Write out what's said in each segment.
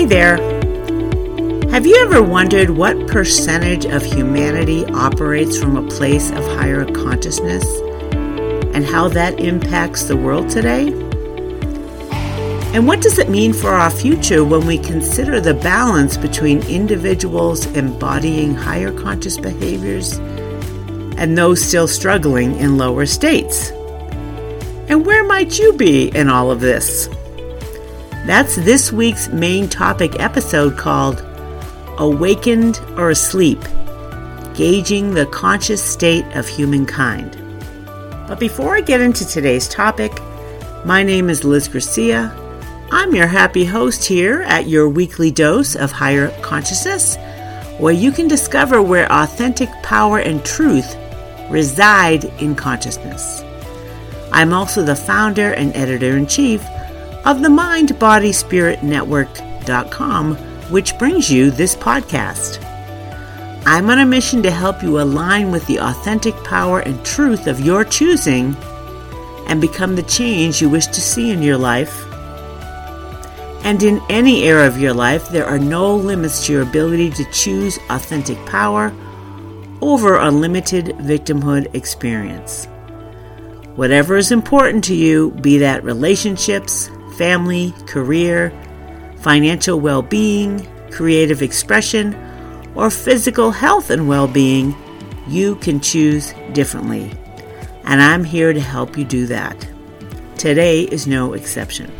there! Have you ever wondered what percentage of humanity operates from a place of higher consciousness and how that impacts the world today? And what does it mean for our future when we consider the balance between individuals embodying higher conscious behaviors and those still struggling in lower states? And where might you be in all of this? That's this week's main topic episode called Awakened or Asleep, Gauging the Conscious State of Humankind. But before I get into today's topic, my name is Liz Garcia. I'm your happy host here at your weekly dose of higher consciousness, where you can discover where authentic power and truth reside in consciousness. I'm also the founder and editor-in-chief of the MindBodySpiritNetwork.com, which brings you this podcast. I'm on a mission to help you align with the authentic power and truth of your choosing and become the change you wish to see in your life. And in any area of your life, there are no limits to your ability to choose authentic power over unlimited victimhood experience. Whatever is important to you, be that relationships, family, career, financial well-being, creative expression, or physical health and well-being, you can choose differently. And I'm here to help you do that. Today is no exception.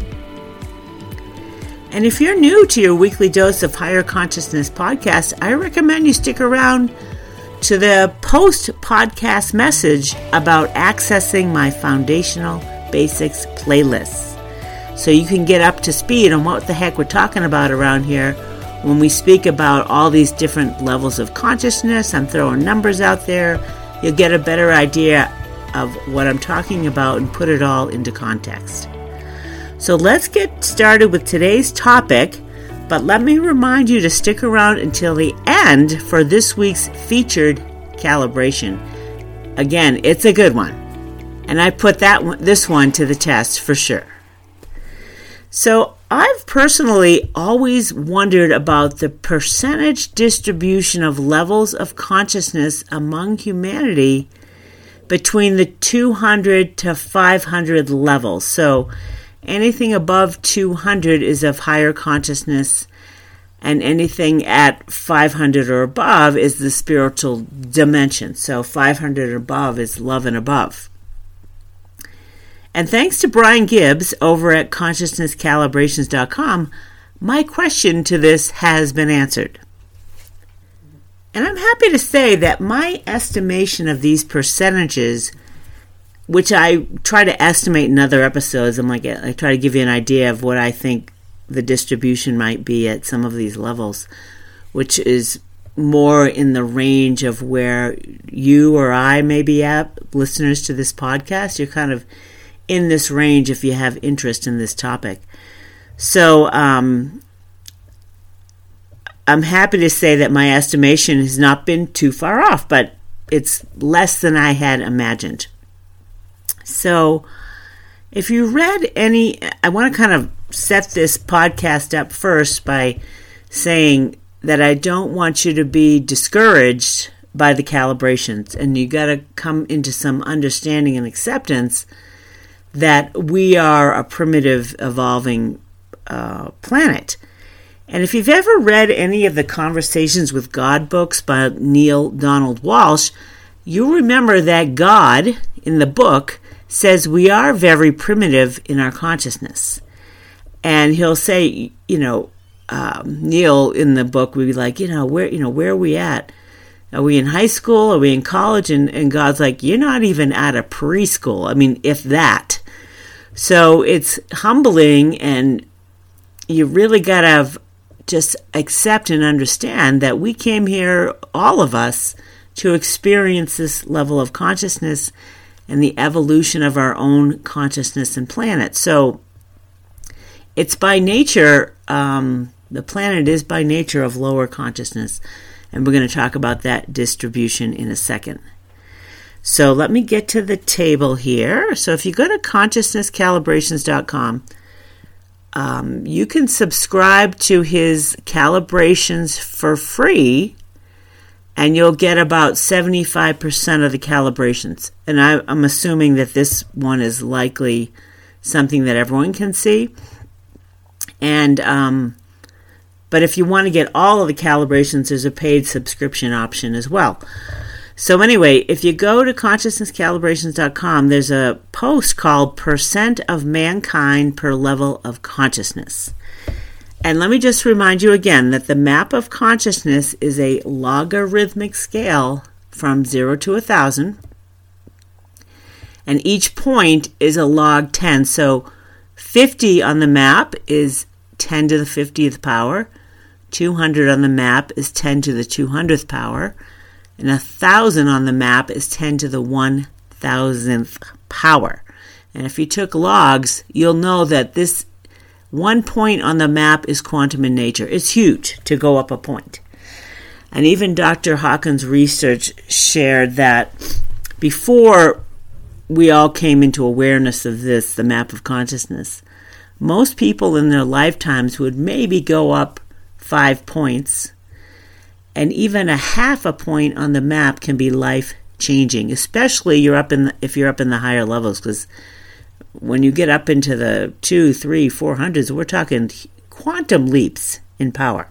And if you're new to your weekly dose of Higher Consciousness podcast, I recommend you stick around to the post-podcast message about accessing my Foundational Basics playlists, so you can get up to speed on what the heck we're talking about around here when we speak about all these different levels of consciousness. I'm throwing numbers out there. You'll get a better idea of what I'm talking about and put it all into context. So let's get started with today's topic, but let me remind you to stick around until the end for this week's featured calibration. Again, it's a good one, and I put this one to the test for sure. So I've personally always wondered about the percentage distribution of levels of consciousness among humanity between the 200 to 500 levels. So anything above 200 is of higher consciousness, and anything at 500 or above is the spiritual dimension. So 500 or above is love and above. And thanks to Brian Gibbs over at ConsciousnessCalibrations.com, my question to this has been answered. And I'm happy to say that my estimation of these percentages, which I try to estimate in other episodes, I try to give you an idea of what I think the distribution might be at some of these levels, which is more in the range of where you or I may be at, listeners to this podcast. You're kind of in this range if you have interest in this topic. So I'm happy to say that my estimation has not been too far off, but it's less than I had imagined. So if you read I want to kind of set this podcast up first by saying that I don't want you to be discouraged by the calibrations, and you got to come into some understanding and acceptance that we are a primitive, evolving planet. And if you've ever read any of the Conversations with God books by Neale Donald Walsch, you'll remember that God, in the book, says we are very primitive in our consciousness. And he'll say, Neil in the book would be like, where are we at? Are we in high school? Are we in college? And God's like, you're not even out of preschool. I mean, if that. So it's humbling, and you really got to just accept and understand that we came here, all of us, to experience this level of consciousness and the evolution of our own consciousness and planet. So it's by nature, the planet is by nature of lower consciousness. And we're going to talk about that distribution in a second. So let me get to the table here. So if you go to ConsciousnessCalibrations.com, you can subscribe to his calibrations for free, and you'll get about 75% of the calibrations. And I'm assuming that this one is likely something that everyone can see. And but if you want to get all of the calibrations, there's a paid subscription option as well. So anyway, if you go to consciousnesscalibrations.com, there's a post called Percent of Mankind per Level of Consciousness. And let me just remind you again that the map of consciousness is a logarithmic scale from 0 to 1,000. And each point is a log 10. So 50 on the map is 10 to the 50th power. 200 on the map is 10 to the 200th power. And 1,000 on the map is 10 to the 1,000th power. And if you took logs, you'll know that this one point on the map is quantum in nature. It's huge to go up a point. And even Dr. Hawkins' research shared that before we all came into awareness of this, the map of consciousness, most people in their lifetimes would maybe go up 5 points. And even a half a point on the map can be life-changing, especially if you're up in the higher levels, because when you get up into the 200, 300, 400s, we're talking quantum leaps in power.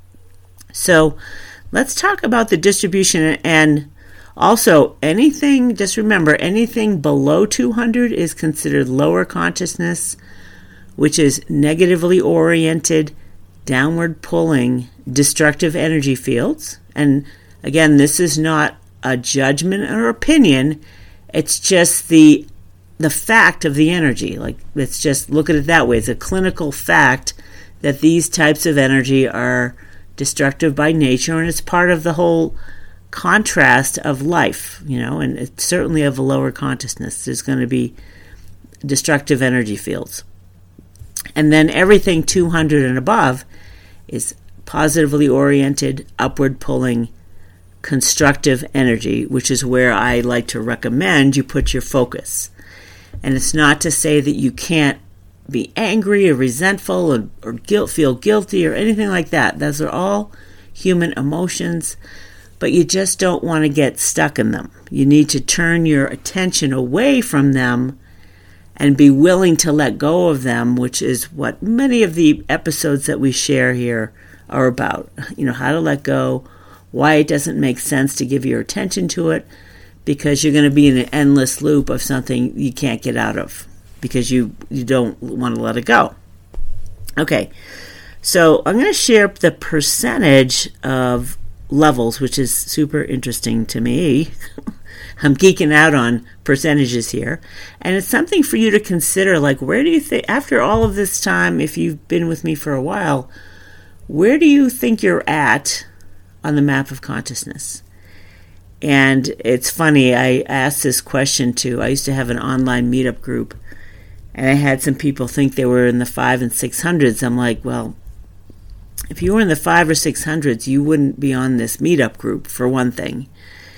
So let's talk about the distribution, and also just remember, anything below 200 is considered lower consciousness, which is negatively oriented, downward pulling, destructive energy fields. And again, this is not a judgment or opinion. It's just the fact of the energy. Like, let's just look at it that way. It's a clinical fact that these types of energy are destructive by nature, and it's part of the whole contrast of life, and it's certainly of a lower consciousness. There's going to be destructive energy fields. And then everything 200 and above is positively oriented, upward pulling, constructive energy, which is where I like to recommend you put your focus. And it's not to say that you can't be angry or resentful or feel guilty or anything like that. Those are all human emotions, but you just don't want to get stuck in them. You need to turn your attention away from them and be willing to let go of them, which is what many of the episodes that we share here are about. How to let go, why it doesn't make sense to give your attention to it, because you're going to be in an endless loop of something you can't get out of because you don't want to let it go. Okay, so I'm going to share the percentage of levels, which is super interesting to me. I'm geeking out on percentages here. And it's something for you to consider, like, where do you think, after all of this time, if you've been with me for a while, where do you think you're at on the map of consciousness? And it's funny, I asked this question I used to have an online meetup group, and I had some people think they were in the 500s and 600s. I'm like, well, if you were in the 500s or 600s, you wouldn't be on this meetup group, for one thing.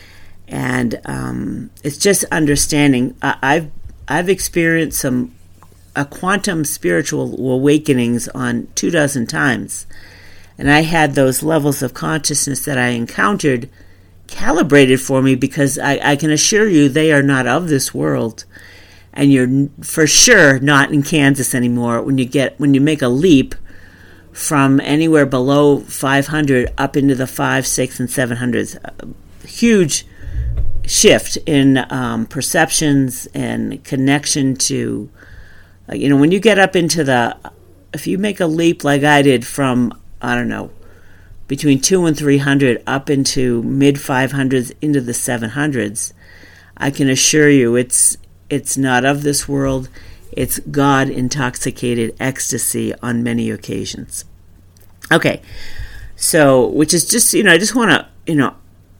And it's just understanding. I've experienced a quantum spiritual awakenings on 24 times, and I had those levels of consciousness that I encountered calibrated for me, because I can assure you they are not of this world, and you're for sure not in Kansas anymore when you make a leap from anywhere below 500 up into the 500, 600, and 700s. Huge shift in perceptions and connection to, when you get up into if you make a leap like I did from, I don't know, between 200 and 300 up into mid 500s into the 700s, I can assure you it's not of this world. It's God intoxicated ecstasy on many occasions. Okay, so, which is just, I just want to,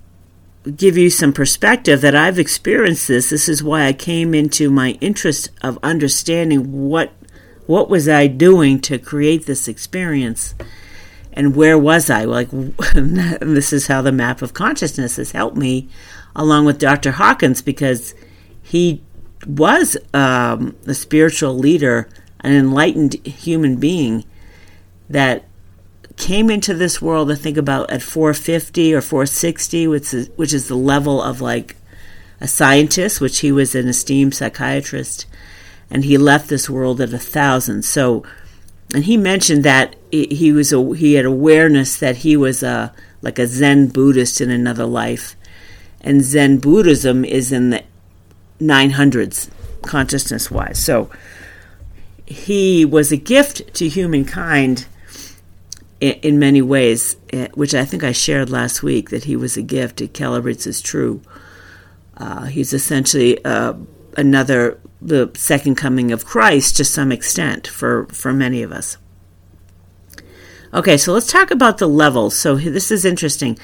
give you some perspective that I've experienced this. This is why I came into my interest of understanding what was I doing to create this experience, and where was I? Like, this is how the map of consciousness has helped me, along with Dr. Hawkins, because he was a spiritual leader an enlightened human being that came into this world, I think about at 450 or 460, which is the level of like a scientist, which he was an esteemed psychiatrist, and he left this world at 1,000. So, and he mentioned that he had awareness that he was like a Zen Buddhist in another life, and Zen Buddhism is in the 900s consciousness-wise. So he was a gift to humankind in many ways, which I think I shared last week, that he was a gift. It calibrates as true. He's essentially the second coming of Christ to some extent for many of us. Okay, so let's talk about the levels. So this is interesting.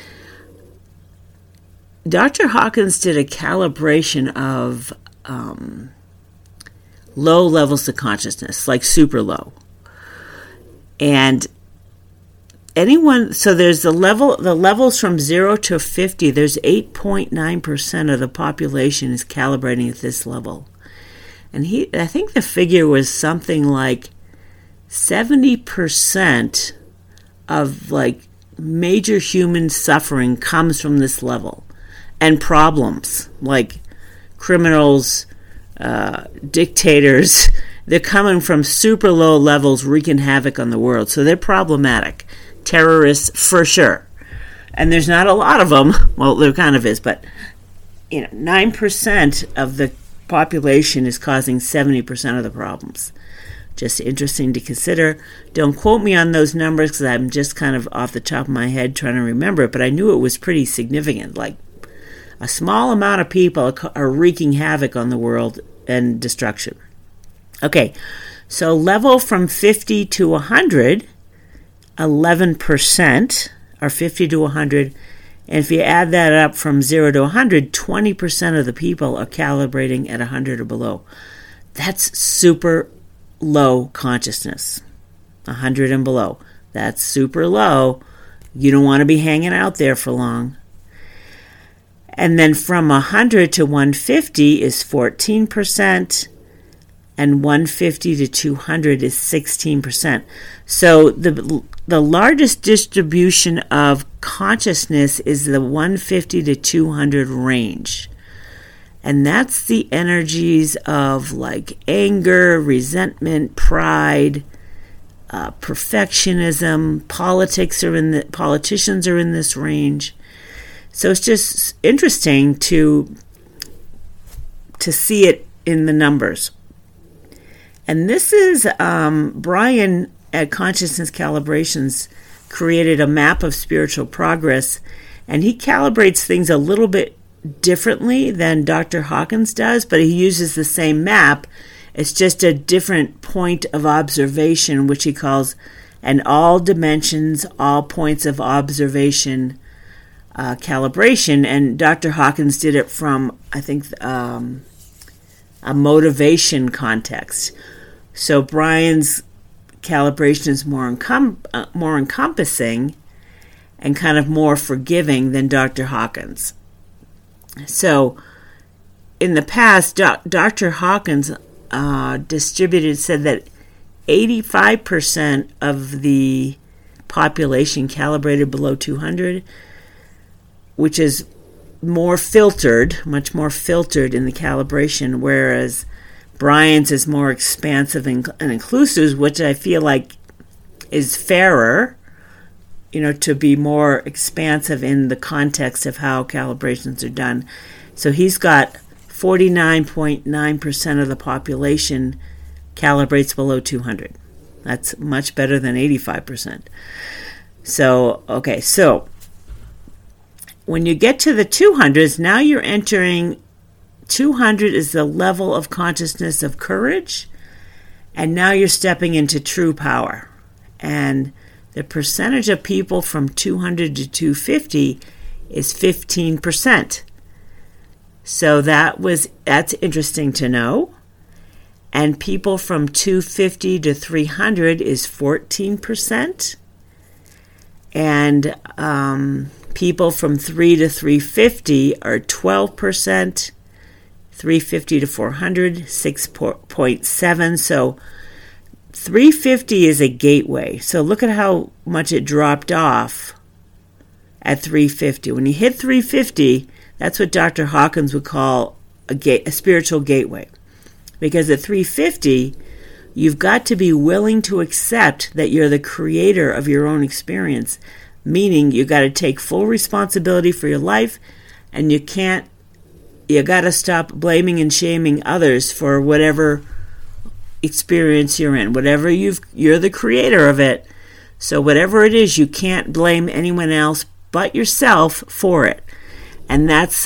Dr. Hawkins did a calibration of low levels of consciousness, like super low. And so there's the levels from 0 to 50, there's 8.9% of the population is calibrating at this level. And I think the figure was something like 70% of like major human suffering comes from this level. And problems like criminals, dictators, they're coming from super low levels, wreaking havoc on the world. So they're problematic. Terrorists, for sure. And there's not a lot of them. Well, there kind of is, but 9% of the population is causing 70% of the problems. Just interesting to consider. Don't quote me on those numbers because I'm just kind of off the top of my head trying to remember it, but I knew it was pretty significant. Like a small amount of people are wreaking havoc on the world and destruction. Okay, so level from 50 to 100, 11% are 50 to 100. And if you add that up from 0 to 100, 20% of the people are calibrating at 100 or below. That's super low consciousness. 100 and below. That's super low. You don't want to be hanging out there for long. And then from 100 to 150 is 14%, and 150 to 200 is 16%. So the largest distribution of consciousness is the 150 to 200 range. And that's the energies of like anger, resentment, pride, perfectionism. Politicians are in this range. So it's just interesting to see it in the numbers. And this is Brian at Consciousness Calibrations created a map of spiritual progress, and he calibrates things a little bit differently than Dr. Hawkins does, but he uses the same map. It's just a different point of observation, which he calls an all dimensions, all points of observation calibration. And Dr. Hawkins did it from, I think, a motivation context. So Brian's calibration is more encompassing and kind of more forgiving than Dr. Hawkins. So in the past, Dr. Hawkins said that 85% of the population calibrated below 200, which is more filtered, much more filtered in the calibration, whereas Brian's is more expansive and inclusive, which I feel like is fairer, to be more expansive in the context of how calibrations are done. So he's got 49.9% of the population calibrates below 200. That's much better than 85%. So when you get to the 200s, now you're entering 200 is the level of consciousness of courage, and now you're stepping into true power. And the percentage of people from 200 to 250 is 15%. So that's interesting to know. And people from 250 to 300 is 14%. And people from 3 to 350 are 12%. 350 to 400, 6.7. So 350 is a gateway. So look at how much it dropped off at 350. When you hit 350, that's what Dr. Hawkins would call a spiritual gateway. Because at 350, you've got to be willing to accept that you're the creator of your own experience, meaning you got to take full responsibility for your life, and you got to stop blaming and shaming others for whatever experience you're in. Whatever you're the creator of it. So whatever it is, you can't blame anyone else but yourself for it. And that's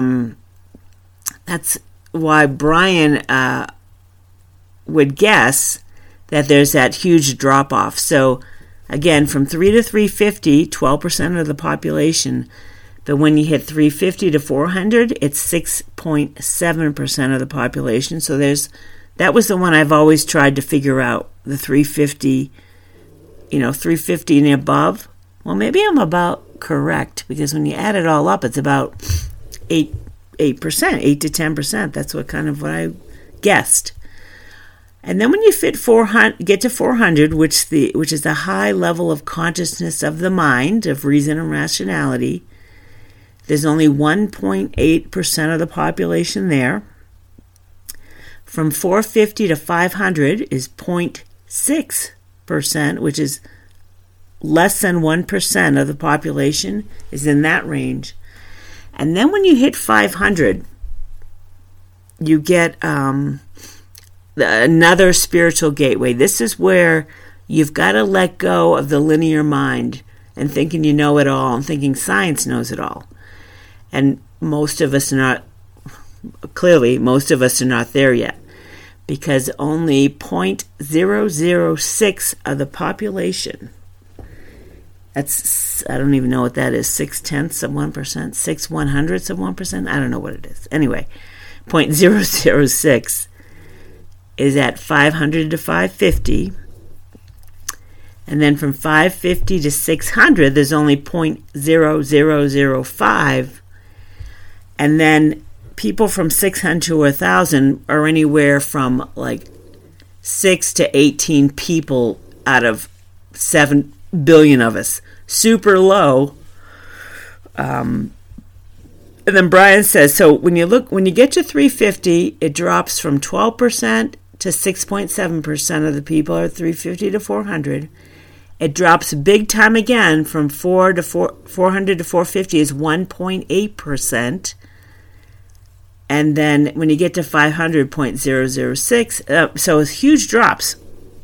why Brian would guess that there's that huge drop-off. So, again, from 3 to 350, 12% of the population. But when you hit 350 to 400, it's 6.7% of the population. So that was the one I've always tried to figure out, the 350, 350 and above. Well, maybe I'm about correct, because when you add it all up, it's about 8% to 10%. That's what I guessed. And then when you get to 400, which is the high level of consciousness of the mind, of reason and rationality, there's only 1.8% of the population there. From 450 to 500 is 0.6%, which is less than 1% of the population is in that range. And then when you hit 500, you get another spiritual gateway. This is where you've got to let go of the linear mind and thinking you know it all and thinking science knows it all. And most of us are not there yet, because only 0.006 of the population, that's, I don't even know what that is, 0.6 of 1%, 6/100ths of 1%, I don't know what it is. Anyway, 0.006 is at 500 to 550, and then from 550 to 600, there's only 0.0005, and then people from 600 to 1,000 are anywhere from like 6 to 18 people out of 7 billion of us. Super low. And then Brian says, so when you get to 350, it drops from 12% to 6.7% of the people are 350 to 400. It drops big time again from 400 to 450 is 1.8%. And then when you get to 500, 0.006, so it's huge drops.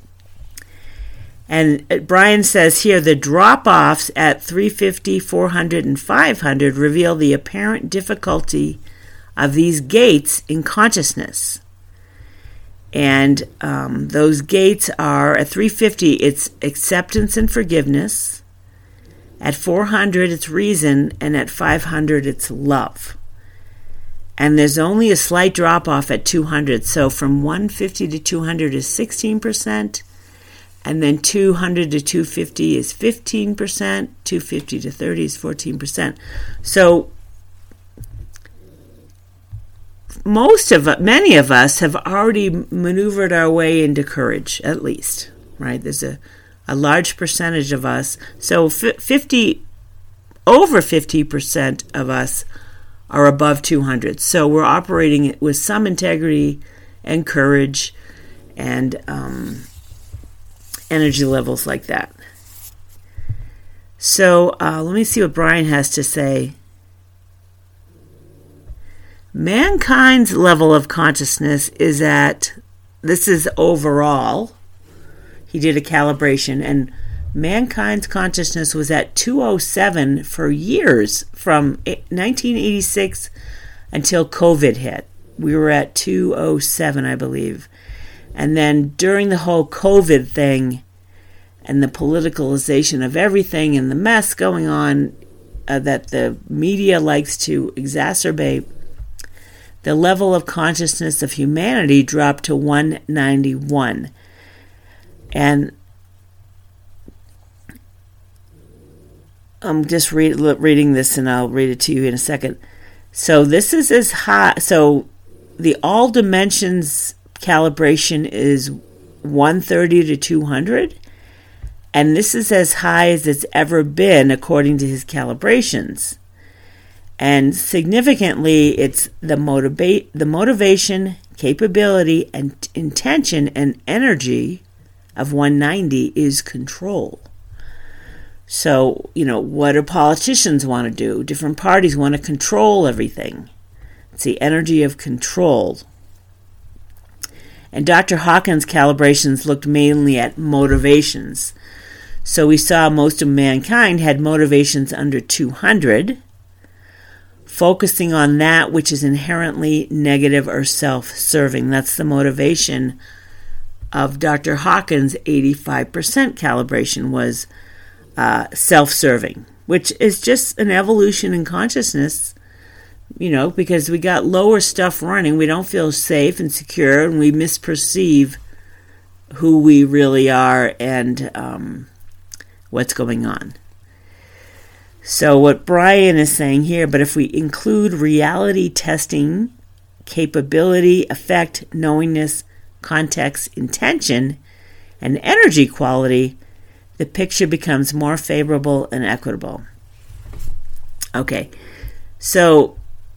And Brian says here, the drop-offs at 350, 400, and 500 reveal the apparent difficulty of these gates in consciousness. And those gates are, at 350, it's acceptance and forgiveness. At 400, it's reason. And at 500, it's love. And there's only a slight drop-off at 200. So from 150 to 200 is 16%. And then 200 to 250 is 15%. 250 to 30 is 14%. So many of us have already maneuvered our way into courage, at least, right? There's a large percentage of us. So over 50% of us are above 200. So we're operating with some integrity and courage and energy levels like that. So let me see what Brian has to say. Mankind's level of consciousness is this is overall, he did a calibration, and mankind's consciousness was at 207 for years, from 1986 until COVID hit. We were at 207, I believe. And then during the whole COVID thing and the politicalization of everything and the mess going on that the media likes to exacerbate, the level of consciousness of humanity dropped to 191. And I'm just reading this, and I'll read it to you in a second. So this is as high. So the all dimensions calibration is 130 to 200. And this is as high as it's ever been according to his calibrations. And significantly, it's the motivation, capability, and intention and energy of 190 is control. So, what do politicians want to do? Different parties want to control everything. It's the energy of control. And Dr. Hawkins' calibrations looked mainly at motivations. So we saw most of mankind had motivations under 200, focusing on that which is inherently negative or self-serving. That's the motivation of Dr. Hawkins' 85% calibration was self-serving, which is just an evolution in consciousness, because we got lower stuff running. We don't feel safe and secure, and we misperceive who we really are and what's going on. So what Brian is saying here, but if we include reality testing, capability, effect, knowingness, context, intention, and energy quality, the picture becomes more favorable and equitable. Okay, so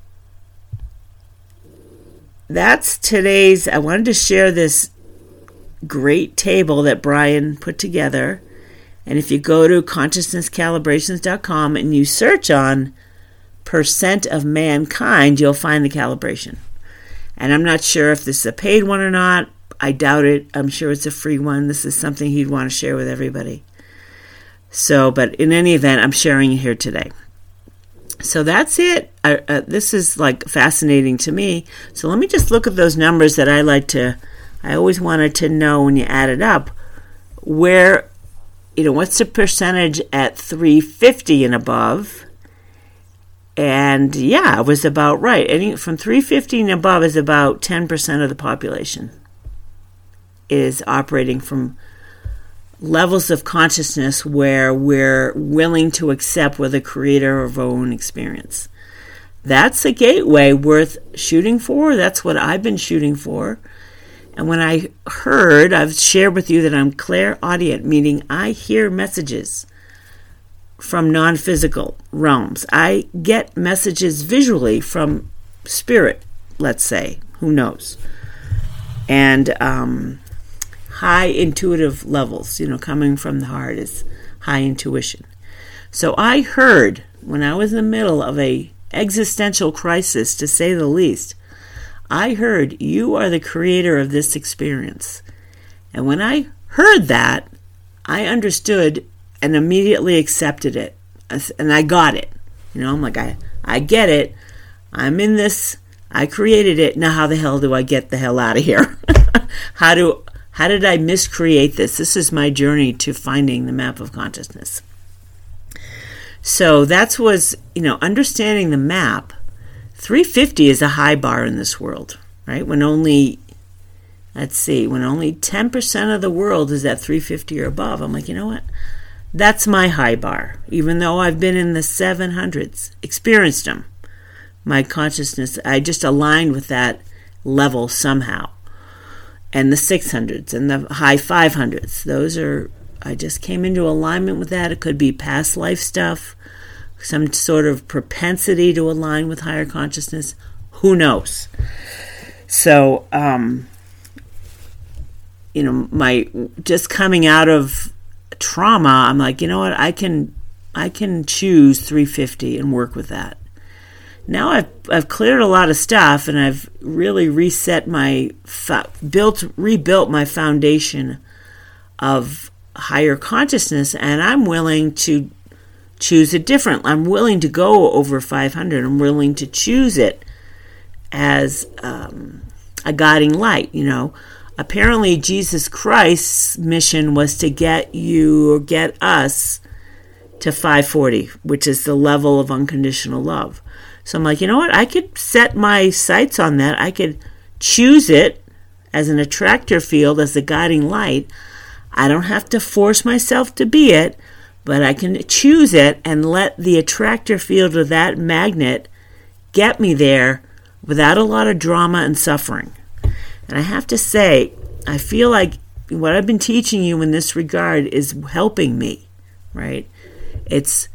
that's today's. I wanted to share this great table that Brian put together. And if you go to consciousnesscalibrations.com and you search on percent of mankind, you'll find the calibration. And I'm not sure if this is a paid one or not. I doubt it. I'm sure it's a free one. This is something he'd want to share with everybody. So, but in any event, I'm sharing it here today. So that's it. This is fascinating to me. So let me just look at those numbers that I always wanted to know when you add it up, where, what's the percentage at 350 and above? And yeah, it was about right. From 350 and above is about 10% of the population is operating from levels of consciousness where we're willing to accept we're the creator of our own experience. That's a gateway worth shooting for. That's what I've been shooting for. And when I've shared with you that I'm clairaudient, meaning I hear messages from non-physical realms. I get messages visually from spirit, let's say. Who knows? And high intuitive levels, coming from the heart is high intuition. So I heard, when I was in the middle of a existential crisis, to say the least, I heard, you are the creator of this experience. And when I heard that, I understood and immediately accepted it. And I got it. I'm like, I get it. I'm in this. I created it. Now how the hell do I get the hell out of here? How did I miscreate this? This is my journey to finding the map of consciousness. So that was, understanding the map. 350 is a high bar in this world, right? When only 10% of the world is at 350 or above, I'm like, you know what? That's my high bar. Even though I've been in the 700s, experienced them. My consciousness, I just aligned with that level somehow. And the 600s and the high 500s, I just came into alignment with that. It could be past life stuff, some sort of propensity to align with higher consciousness. Who knows? So, my just coming out of trauma, I'm like, you know what? I can choose 350 and work with that. Now I've cleared a lot of stuff, and I've really reset rebuilt my foundation of higher consciousness, and I'm willing to choose it different. I'm willing to go over 500. I'm willing to choose it as a guiding light. Apparently Jesus Christ's mission was to get us to 540, which is the level of unconditional love. So I'm like, you know what? I could set my sights on that. I could choose it as an attractor field, as a guiding light. I don't have to force myself to be it, but I can choose it and let the attractor field of that magnet get me there without a lot of drama and suffering. And I have to say, I feel like what I've been teaching you in this regard is helping me, right? It's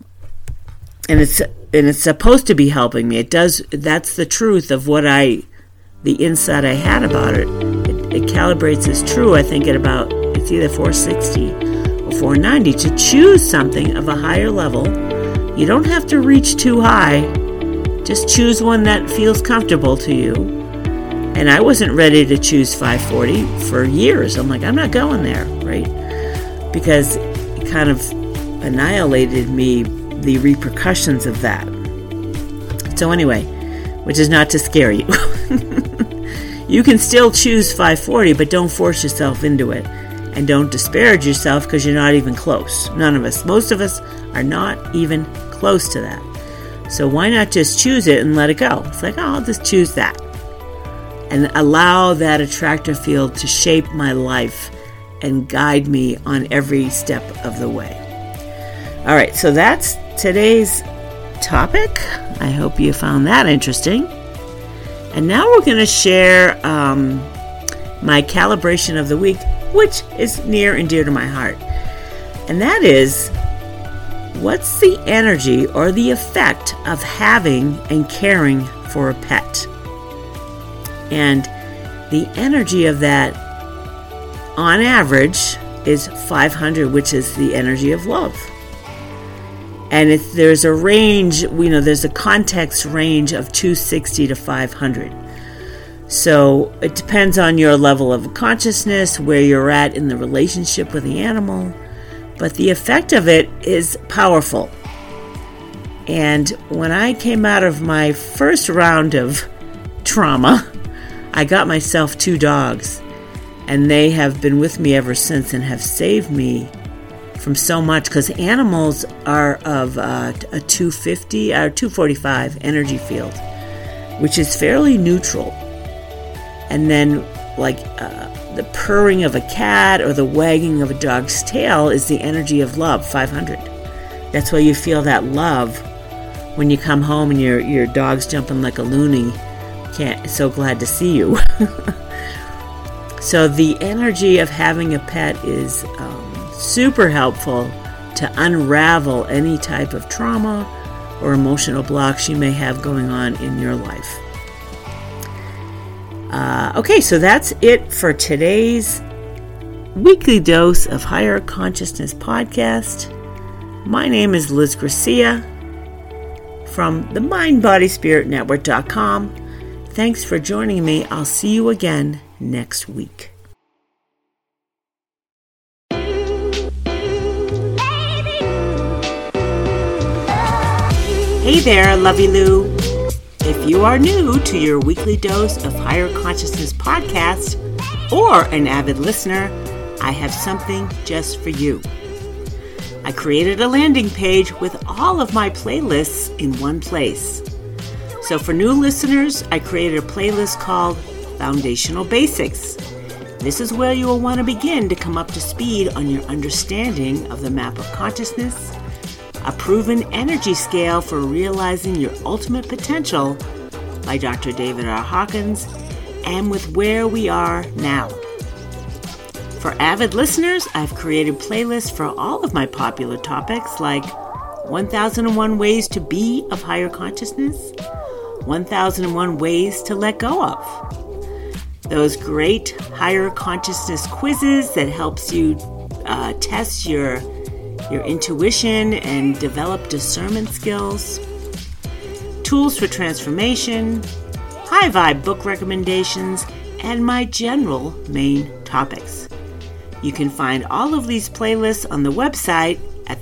supposed to be helping me. It does. That's the truth of the insight I had about it. It calibrates as true, I think, at about, it's either 460 or 490. To choose something of a higher level, you don't have to reach too high. Just choose one that feels comfortable to you. And I wasn't ready to choose 540 for years. I'm like, I'm not going there, right? Because it kind of annihilated me, the repercussions of that. So anyway, which is not to scare you. You can still choose 540, but don't force yourself into it. And don't disparage yourself because you're not even close. None of us. Most of us are not even close to that. So why not just choose it and let it go? It's like, I'll just choose that. And allow that attractor field to shape my life and guide me on every step of the way. All right, so that's today's topic. I hope you found that interesting. And now we're going to share my calibration of the week, which is near and dear to my heart. And that is, what's the energy or the effect of having and caring for a pet? And the energy of that, on average, is 500, which is the energy of love. And there's a range, there's a context range of 260 to 500. So it depends on your level of consciousness, where you're at in the relationship with the animal. But the effect of it is powerful. And when I came out of my first round of trauma, I got myself 2 dogs. And they have been with me ever since and have saved me from so much, because animals are of a 250 or 245 energy field, which is fairly neutral. And then the purring of a cat or the wagging of a dog's tail is the energy of love, 500. That's why you feel that love when you come home and your dog's jumping like a loony. So glad to see you. So the energy of having a pet is super helpful to unravel any type of trauma or emotional blocks you may have going on in your life. Okay, so that's it for today's weekly dose of Higher Consciousness podcast. My name is Liz Gracia from the MindBodySpiritNetwork.com. Thanks for joining me. I'll see you again next week. Hey there, Lovey Lou. If you are new to your weekly dose of Higher Consciousness podcast or an avid listener, I have something just for you. I created a landing page with all of my playlists in one place. So for new listeners, I created a playlist called Foundational Basics. This is where you will want to begin to come up to speed on your understanding of the map of consciousness, a proven energy scale for realizing your ultimate potential by Dr. David R. Hawkins, and with where we are now. For avid listeners, I've created playlists for all of my popular topics like 1001 Ways to Be of Higher Consciousness, 1001 Ways to Let Go of. Those great higher consciousness quizzes that helps you test your intuition and develop discernment skills, tools for transformation, high vibe book recommendations, and my general main topics. You can find all of these playlists on the website at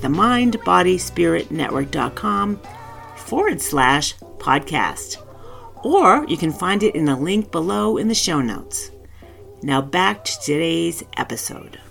themindbodyspiritnetwork.com/podcast. Or you can find it in a link below in the show notes. Now back to today's episode.